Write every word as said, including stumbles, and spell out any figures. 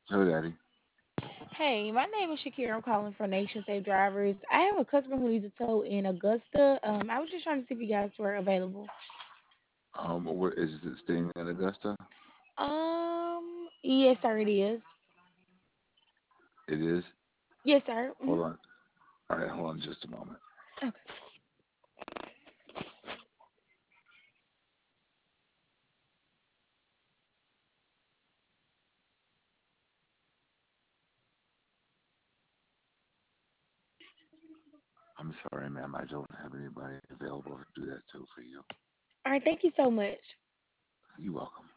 Hello, Daddy. Hey, my name is Shakira. I'm calling from Nation Safe Drivers. I have a customer who needs a tow in Augusta. Um, I was just trying to see if you guys were available. Um, where is it staying in Augusta? Um, yes, sir, it is. It is. Yes, sir. Hmm. Hold on. All right, hold on just a moment. Okay. I'm sorry, ma'am. I don't have anybody available to do that too for you. All right. Thank you so much. You're welcome.